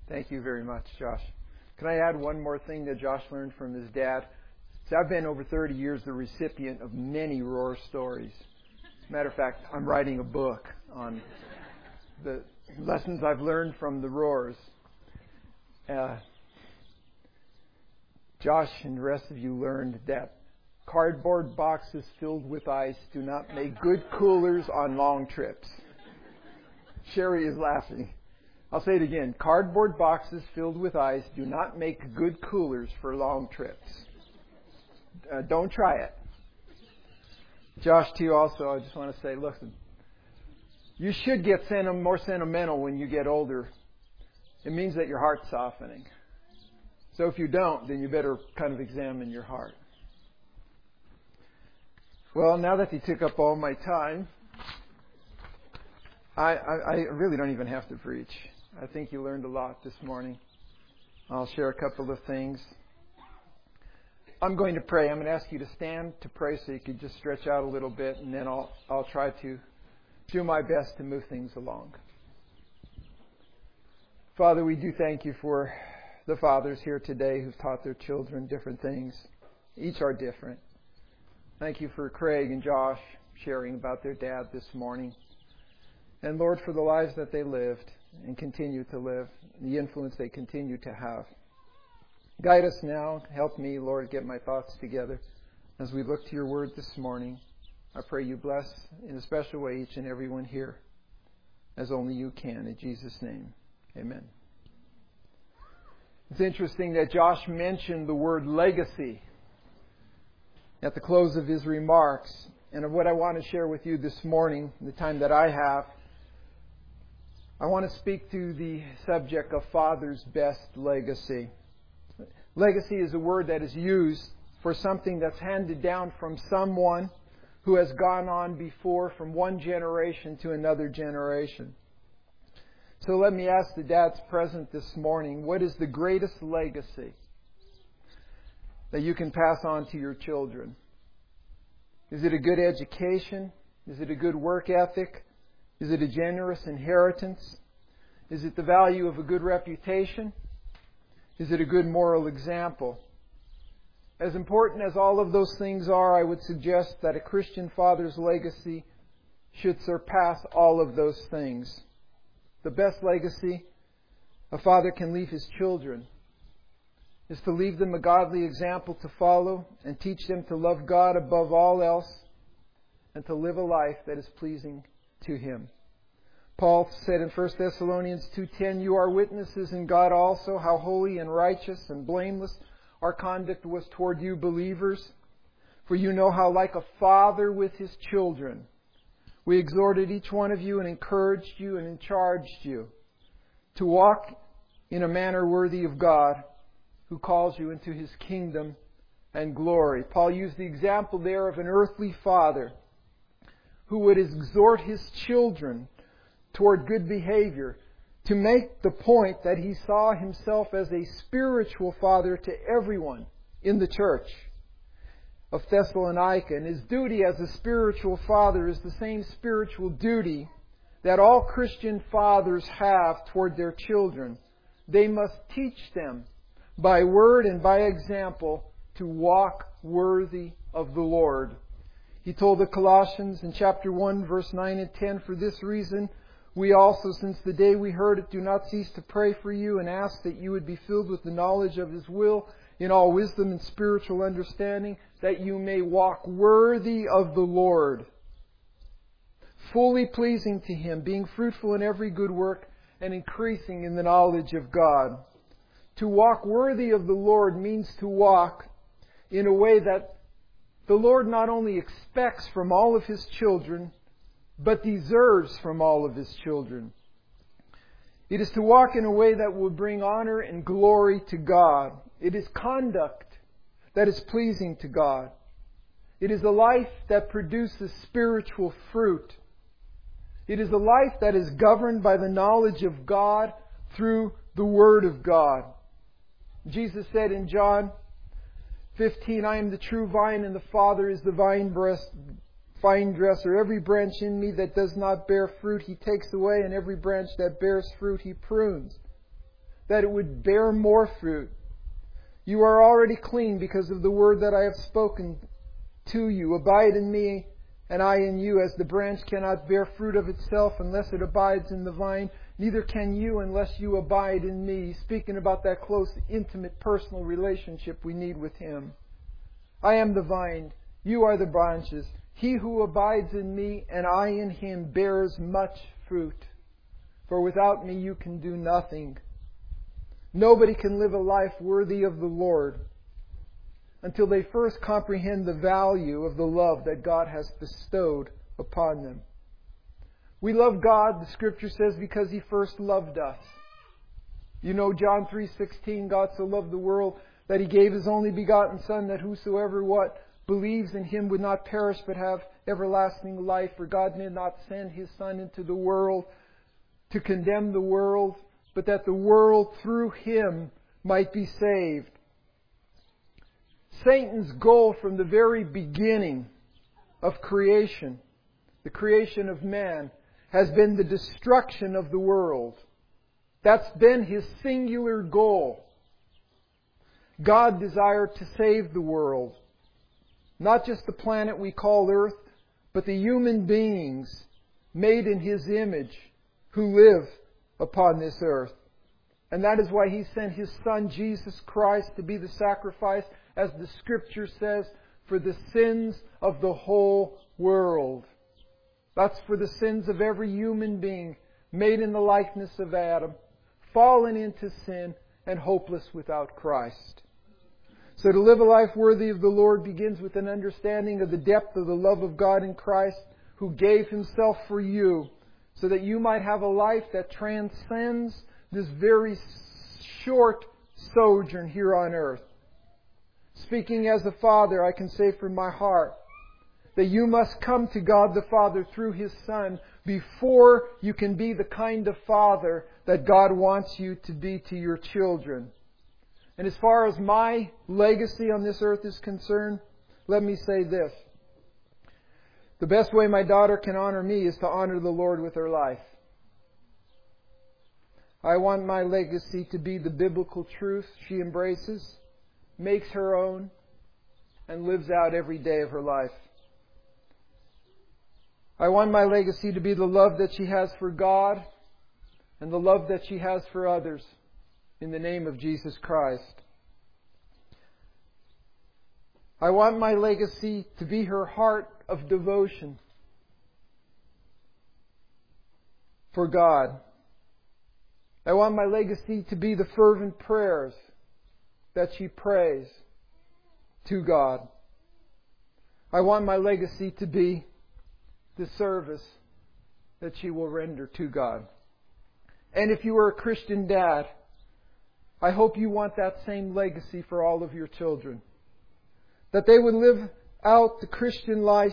Thank you very much, Josh. Can I add one more thing that Josh learned from his dad? So I've been over 30 years the recipient of many Roar stories. As a matter of fact, I'm writing a book on the lessons I've learned from the Roars. Josh and the rest of you learned that cardboard boxes filled with ice do not make good coolers on long trips. Sherry is laughing. I'll say it again. Cardboard boxes filled with ice do not make good coolers for long trips. Don't try it. Josh, to you also, I just want to say, listen, you should get more sentimental when you get older. It means that your heart's softening. So if you don't, then you better kind of examine your heart. Well, now that he took up all my time, I really don't even have to preach. I think you learned a lot this morning. I'll share a couple of things. I'm going to pray. I'm going to ask you to stand to pray so you could just stretch out a little bit, and then I'll try to do my best to move things along. Father, we do thank you for the fathers here today who've taught their children different things. Each are different. Thank you for Craig and Josh sharing about their dad this morning. And Lord, for the lives that they lived and continue to live, the influence they continue to have. Guide us now. Help me, Lord, get my thoughts together as we look to your word this morning. I pray you bless in a special way each and every one here, as only you can. In Jesus' name, amen. It's interesting that Josh mentioned the word legacy at the close of his remarks. And what I want to share with you this morning, the time that I have, I want to speak to the subject of Father's best legacy. Legacy is a word that is used for something that's handed down from someone who has gone on before from one generation to another generation. So let me ask the dads present this morning, what is the greatest legacy that you can pass on to your children? Is it a good education? Is it a good work ethic? Is it a generous inheritance? Is it the value of a good reputation? Is it a good moral example? As important as all of those things are, I would suggest that a Christian father's legacy should surpass all of those things. The best legacy a father can leave his children is to leave them a godly example to follow and teach them to love God above all else and to live a life that is pleasing to Him. Paul said in 1 Thessalonians 2:10, "You are witnesses in God also how holy and righteous and blameless our conduct was toward you believers. For you know how like a father with his children, we exhorted each one of you and encouraged you and charged you to walk in a manner worthy of God who calls you into His kingdom and glory." Paul used the example there of an earthly father who would exhort his children toward good behavior to make the point that he saw himself as a spiritual father to everyone in the church of Thessalonica. And his duty as a spiritual father is the same spiritual duty that all Christian fathers have toward their children. They must teach them by word and by example to walk worthy of the Lord. He told the Colossians in chapter 1, verse 9 and 10, "For this reason, we also, since the day we heard it, do not cease to pray for you and ask that you would be filled with the knowledge of His will in all wisdom and spiritual understanding, that you may walk worthy of the Lord, fully pleasing to Him, being fruitful in every good work and increasing in the knowledge of God." To walk worthy of the Lord means to walk in a way that the Lord not only expects from all of His children, but deserves from all of His children. It is to walk in a way that will bring honor and glory to God. It is conduct that is pleasing to God. It is a life that produces spiritual fruit. It is a life that is governed by the knowledge of God through the Word of God. Jesus said in John 15, "I am the true vine, and the Father is the vine dresser. Every branch in me that does not bear fruit, He takes away, and every branch that bears fruit, He prunes, that it would bear more fruit. You are already clean because of the word that I have spoken to you. Abide in me, and I in you, as the branch cannot bear fruit of itself unless it abides in the vine, neither can you unless you abide in me. Speaking about that close, intimate, personal relationship we need with Him. I am the vine, you are the branches. He who abides in me and I in him bears much fruit. For without me you can do nothing. Nobody can live a life worthy of the Lord until they first comprehend the value of the love that God has bestowed upon them. We love God, the Scripture says, because He first loved us. You know John 3:16, God so loved the world that He gave His only begotten Son, that whosoever believes in Him would not perish but have everlasting life. For God did not send His Son into the world to condemn the world, but that the world through Him might be saved. Satan's goal from the very beginning of creation, the creation of man, has been the destruction of the world. That's been his singular goal. God desired to save the world. Not just the planet we call Earth, but the human beings made in His image who live upon this earth. And that is why He sent His Son, Jesus Christ, to be the sacrifice, as the Scripture says, for the sins of the whole world. That's for the sins of every human being made in the likeness of Adam, fallen into sin, and hopeless without Christ. So to live a life worthy of the Lord begins with an understanding of the depth of the love of God in Christ, who gave Himself for you, so that you might have a life that transcends this very short sojourn here on earth. Speaking as a father, I can say from my heart that you must come to God the Father through His Son before you can be the kind of father that God wants you to be to your children. And as far as my legacy on this earth is concerned, let me say this. The best way my daughter can honor me is to honor the Lord with her life. I want my legacy to be the biblical truth she embraces, makes her own, and lives out every day of her life. I want my legacy to be the love that she has for God and the love that she has for others in the name of Jesus Christ. I want my legacy to be her heart of devotion for God. I want my legacy to be the fervent prayers that she prays to God. I want my legacy to be the service that she will render to God. And if you are a Christian dad, I hope you want that same legacy for all of your children. That they would live out the Christian life.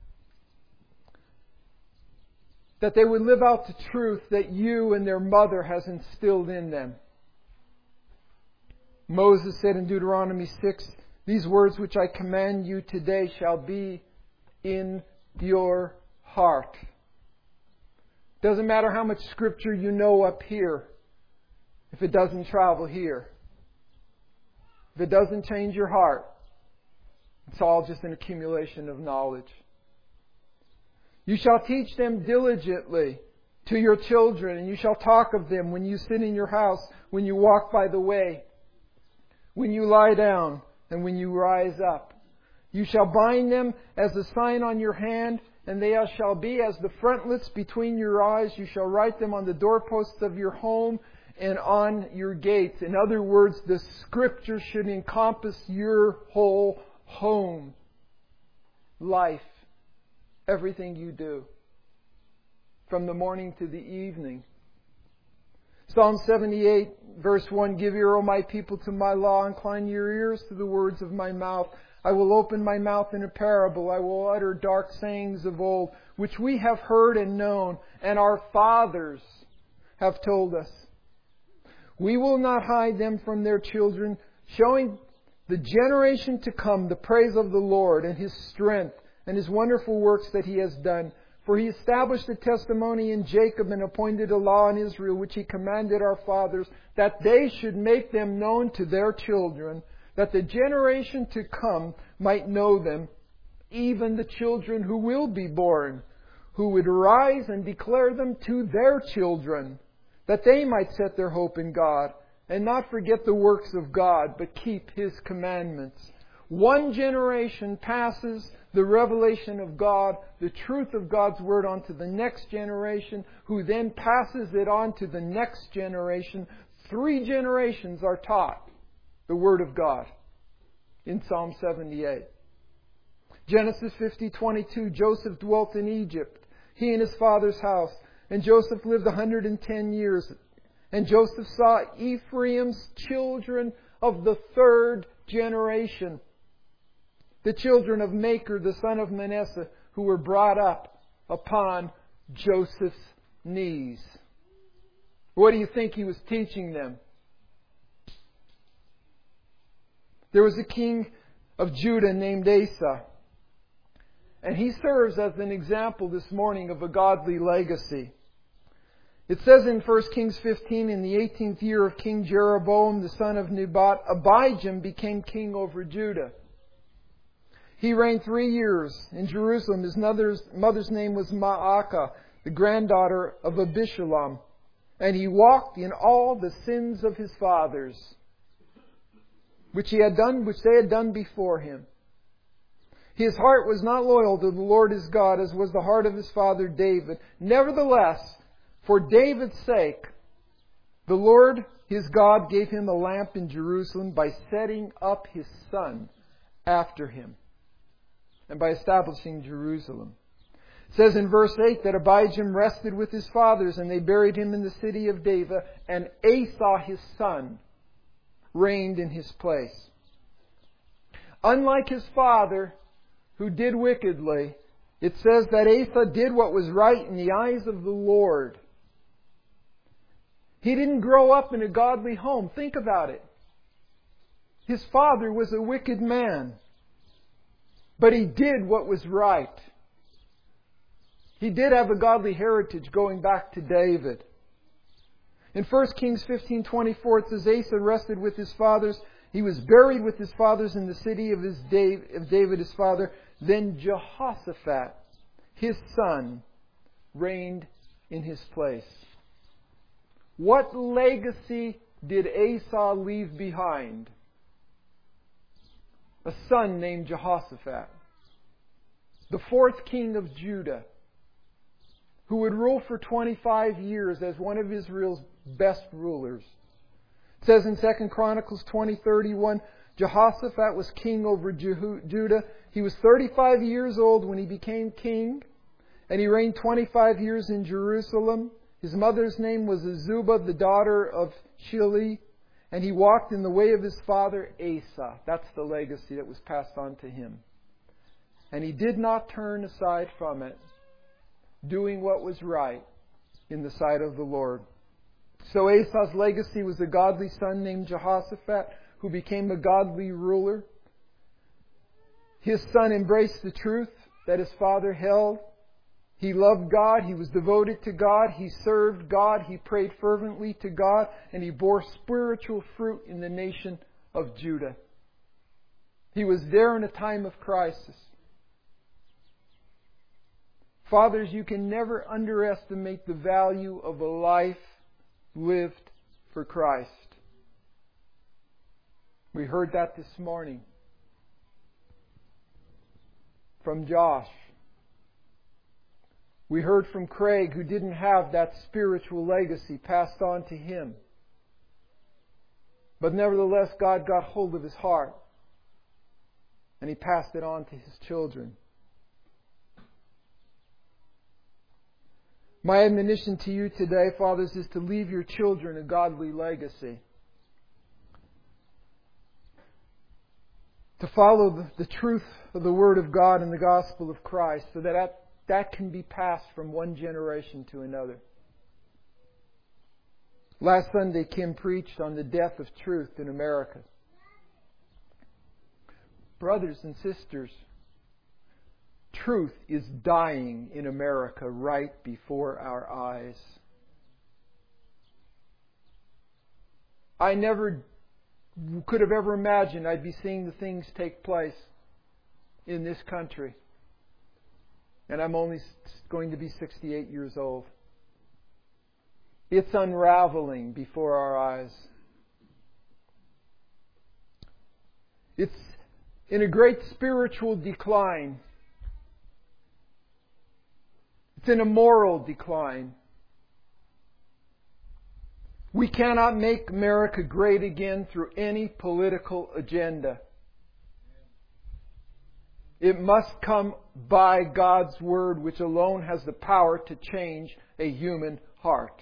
That they would live out the truth that you and their mother has instilled in them. Moses said in Deuteronomy 6, "These words which I command you today shall be in your heart." Doesn't matter how much Scripture you know up here if it doesn't travel here. If it doesn't change your heart, it's all just an accumulation of knowledge. You shall teach them diligently to your children, and you shall talk of them when you sit in your house, when you walk by the way, when you lie down, and when you rise up. You shall bind them as a sign on your hand, and they shall be as the frontlets between your eyes. You shall write them on the doorposts of your home and on your gates. In other words, the Scripture should encompass your whole home, life, everything you do, from the morning to the evening. Psalm 78, verse 1, "Give ear, O my people, to my law. Incline your ears to the words of my mouth. I will open my mouth in a parable. I will utter dark sayings of old, which we have heard and known, and our fathers have told us. We will not hide them from their children, showing the generation to come the praise of the Lord and His strength and His wonderful works that He has done. For He established a testimony in Jacob and appointed a law in Israel, which He commanded our fathers, that they should make them known to their children, that the generation to come might know them, even the children who will be born, who would arise and declare them to their children, that they might set their hope in God, and not forget the works of God, but keep His commandments. One generation passes the revelation of God, the truth of God's Word, on to the next generation, who then passes it on to the next generation. 3 generations are taught the Word of God in Psalm 78. Genesis 50:22, Joseph dwelt in Egypt, he and his father's house, and Joseph lived 110 years. And Joseph saw Ephraim's children of the 3rd generation, the children of Machir, the son of Manasseh, who were brought up upon Joseph's knees. What do you think he was teaching them? There was a king of Judah named Asa. And he serves as an example this morning of a godly legacy. It says in 1 Kings 15, in the 18th year of King Jeroboam, the son of Nebat, Abijam became king over Judah. He reigned 3 years in Jerusalem. His mother's name was Maacah, the granddaughter of Abishalom. And he walked in all the sins of his fathers, which they had done before him. His heart was not loyal to the Lord his God, as was the heart of his father David. Nevertheless, for David's sake, the Lord his God gave him a lamp in Jerusalem by setting up his son after him, and by establishing Jerusalem. It says in verse 8 that Abijam rested with his fathers, and they buried him in the city of David, and Asa his son reigned in his place. Unlike his father, who did wickedly, it says that Asa did what was right in the eyes of the Lord. He didn't grow up in a godly home. Think about it. His father was a wicked man, but he did what was right. He did have a godly heritage going back to David. In 1 Kings 15:24 it says, Asa rested with his fathers. He was buried with his fathers in the city of David his father. Then Jehoshaphat, his son, reigned in his place. What legacy did Asa leave behind? A son named Jehoshaphat, the 4th king of Judah, who would rule for 25 years as one of Israel's best rulers. It says in 2 Chronicles 20:31, Jehoshaphat was king over Judah. He was 35 years old when he became king, and he reigned 25 years in Jerusalem. His mother's name was Azubah, the daughter of Shili, and he walked in the way of his father Asa. That's the legacy that was passed on to him. And he did not turn aside from it, doing what was right in the sight of the Lord. So Asa's legacy was a godly son named Jehoshaphat, who became a godly ruler. His son embraced the truth that his father held. He loved God. He was devoted to God. He served God. He prayed fervently to God. And he bore spiritual fruit in the nation of Judah. He was there in a time of crisis. Fathers, you can never underestimate the value of a life lived for Christ. We heard that this morning from Josh. We heard from Craig, who didn't have that spiritual legacy passed on to him. But nevertheless, God got hold of his heart, and He passed it on to his children. My admonition to you today, fathers, is to leave your children a godly legacy. To follow the truth of the Word of God and the gospel of Christ, so that can be passed from one generation to another. Last Sunday, Kim preached on the death of truth in America. Brothers and sisters, truth is dying in America right before our eyes. I never could have ever imagined I'd be seeing the things take place in this country. And I'm only going to be 68 years old. It's unraveling before our eyes. It's in a great spiritual decline. It's in a moral decline. We cannot make America great again through any political agenda. It must come by God's Word, which alone has the power to change a human heart.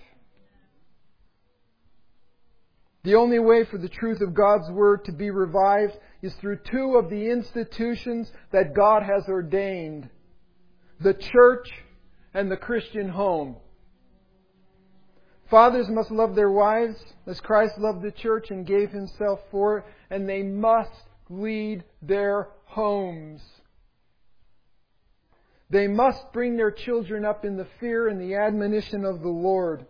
The only way for the truth of God's Word to be revived is through two of the institutions that God has ordained: the church and the Christian home. Fathers must love their wives as Christ loved the church and gave Himself for it, and they must lead their homes. They must bring their children up in the fear and the admonition of the Lord.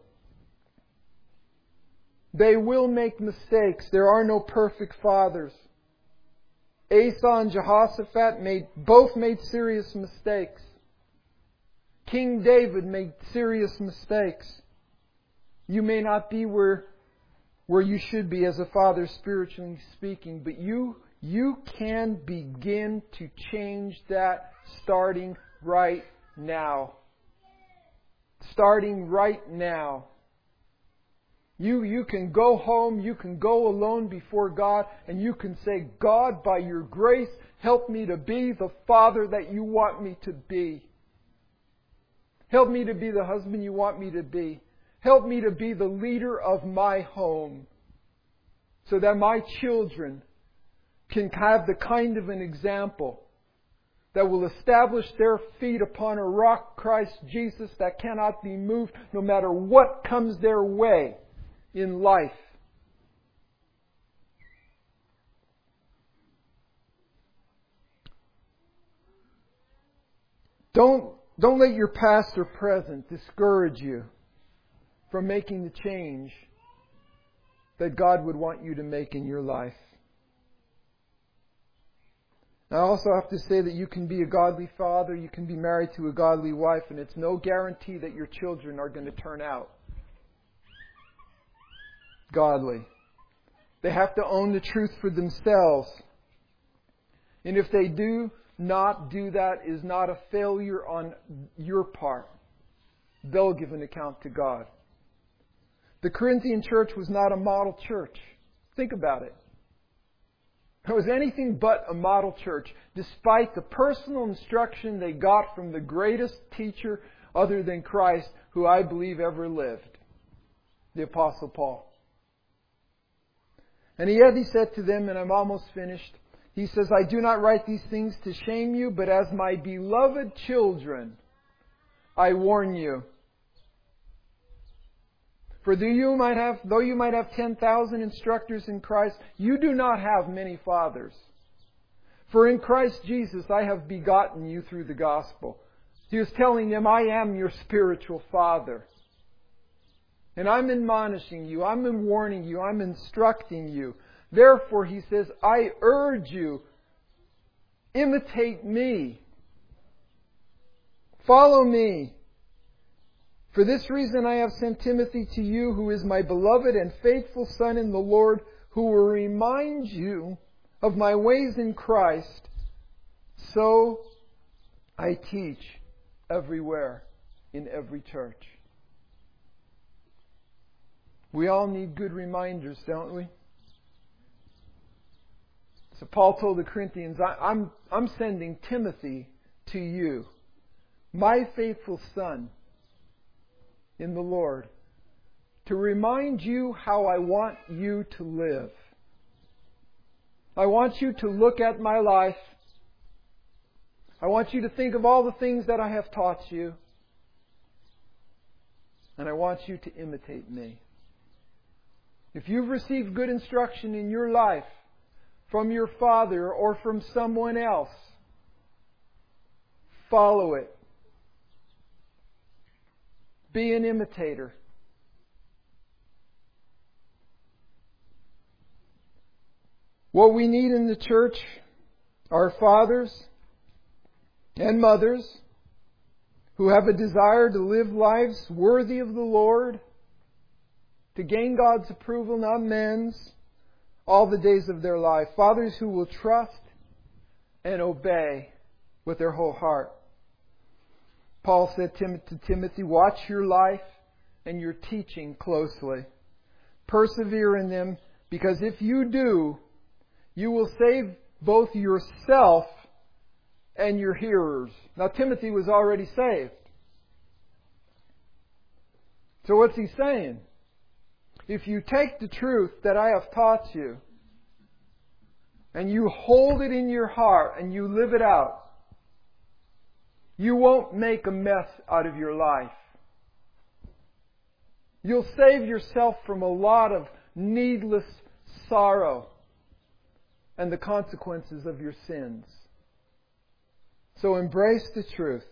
They will make mistakes. There are no perfect fathers. Asa and Jehoshaphat both made serious mistakes. King David made serious mistakes. You may not be where you should be as a father, spiritually speaking, but you can begin to change that starting right now. Starting right now. You can go home, you can go alone before God, and you can say, God, by your grace, help me to be the father that you want me to be. Help me to be the husband you want me to be. Help me to be the leader of my home, so that my children can have the kind of an example that will establish their feet upon a rock, Christ Jesus, that cannot be moved no matter what comes their way in life. Don't let your past or present discourage you from making the change that God would want you to make in your life. I also have to say that you can be a godly father, you can be married to a godly wife, and it's no guarantee that your children are going to turn out godly. They have to own the truth for themselves. And if they do not do that, is not a failure on your part. They'll give an account to God. The Corinthian church was not a model church. Think about it. It was anything but a model church, despite the personal instruction they got from the greatest teacher other than Christ, who I believe ever lived, the Apostle Paul. And yet he said to them, and I'm almost finished, he says, I do not write these things to shame you, but as my beloved children, I warn you. For though you might have 10,000 instructors in Christ, you do not have many fathers. For in Christ Jesus I have begotten you through the gospel. He was telling them, I am your spiritual father. And I'm admonishing you, I'm warning you, I'm instructing you. Therefore, he says, I urge you, imitate me. Follow me. For this reason I have sent Timothy to you, who is my beloved and faithful son in the Lord, who will remind you of my ways in Christ. So I teach everywhere in every church. We all need good reminders, don't we? So Paul told the Corinthians, I'm sending Timothy to you, my faithful son in the Lord, to remind you how I want you to live. I want you to look at my life. I want you to think of all the things that I have taught you. And I want you to imitate me. If you've received good instruction in your life from your father or from someone else, Follow it. Be an imitator. What we need in the church are fathers and mothers who have a desire to live lives worthy of the Lord, to gain God's approval, not men's, all the days of their life. Fathers who will trust and obey with their whole heart. Paul said to Timothy, watch your life and your teaching closely. Persevere in them, because if you do, you will save both yourself and your hearers. Now, Timothy was already saved. So what's he saying? If you take the truth that I have taught you, and you hold it in your heart and you live it out, you won't make a mess out of your life. You'll save yourself from a lot of needless sorrow and the consequences of your sins. So embrace the truth.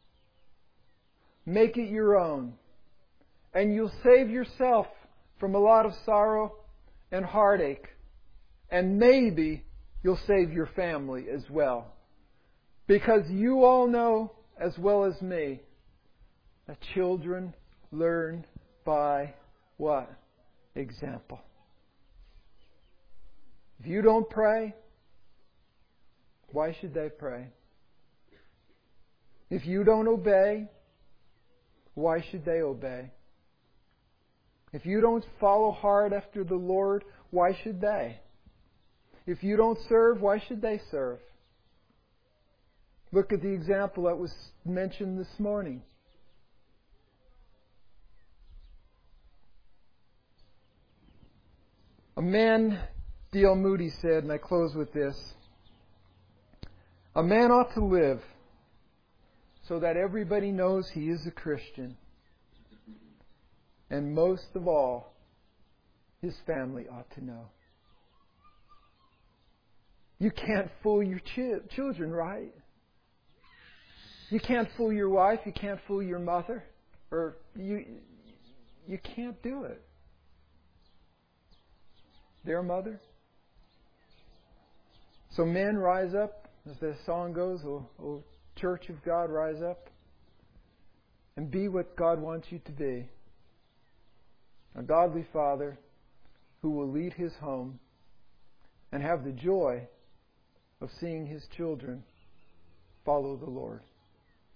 Make it your own. And you'll save yourself from a lot of sorrow and heartache. And maybe you'll save your family as well. Because you all know, as well as me, that children learn by what? Example. If you don't pray, why should they pray? If you don't obey, why should they obey? If you don't follow hard after the Lord, why should they? If you don't serve, why should they serve? Look at the example that was mentioned this morning. A man, D.L. Moody said, and I close with this, a man ought to live so that everybody knows he is a Christian. And most of all, his family ought to know. You can't fool your children, right? You can't fool your wife. You can't fool your mother. Or you can't do it. Their mother. So men, rise up. As the song goes, O Church of God, rise up. And be what God wants you to be. A godly father who will lead his home and have the joy of seeing his children follow the Lord.